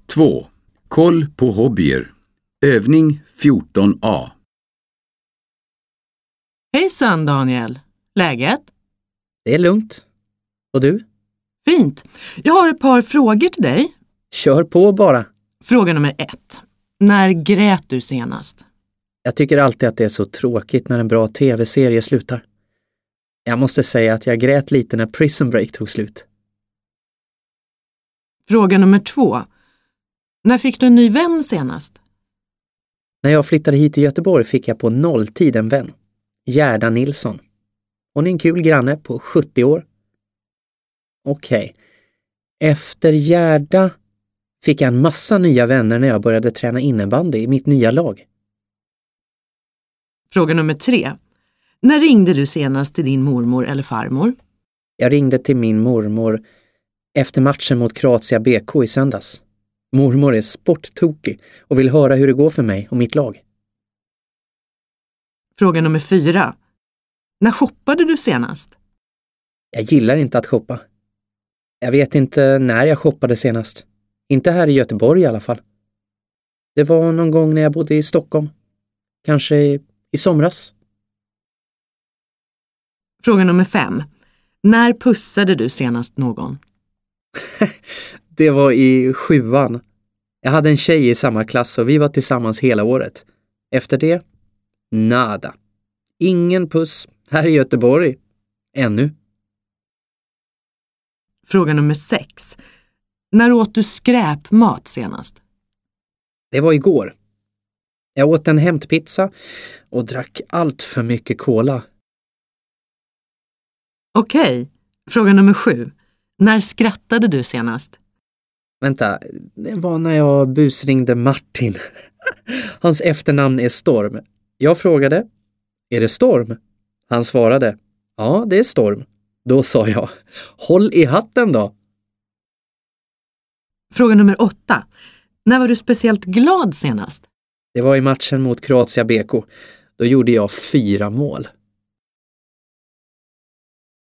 2. Koll på hobbyer. Övning 14a. Hejsan Daniel, läget? Det är lugnt. Och du? Fint. Jag har ett par frågor till dig. Kör på bara. Fråga nummer 1. När grät du senast? Jag tycker alltid att det är så tråkigt när en bra tv-serie slutar. Jag måste säga att jag grät lite när Prison Break tog slut. Fråga nummer 2. När fick du en ny vän senast? När jag flyttade hit till Göteborg fick jag på nolltid en vän. Gerda Nilsson. Hon är en kul granne på 70 år. Okej. Efter Gerda fick jag en massa nya vänner när jag började träna innebandy i mitt nya lag. Fråga nummer 3. När ringde du senast till din mormor eller farmor? Jag ringde till min mormor efter matchen mot Kroatia BK i söndags. Mormor är sporttokig och vill höra hur det går för mig och mitt lag. Fråga nummer 4. När shoppade du senast? Jag gillar inte att shoppa. Jag vet inte när jag shoppade senast. Inte här i Göteborg i alla fall. Det var någon gång när jag bodde i Stockholm. Kanske i somras. Fråga nummer 5. När pussade du senast någon? Det var i 7:an. Jag hade en tjej i samma klass och vi var tillsammans hela året. Efter det, nada. Ingen puss här i Göteborg. Ännu. Fråga nummer 6. När åt du skräpmat senast? Det var igår. Jag åt en hämtpizza och drack allt för mycket cola. Okej. Fråga nummer 7. När skrattade du senast? Vänta, det var när jag busringde Martin. Hans efternamn är Storm. Jag frågade, är det Storm? Han svarade, ja det är Storm. Då sa jag, håll i hatten då. Fråga nummer 8. När var du speciellt glad senast? Det var i matchen mot Kroatia BK. Då gjorde jag 4 mål.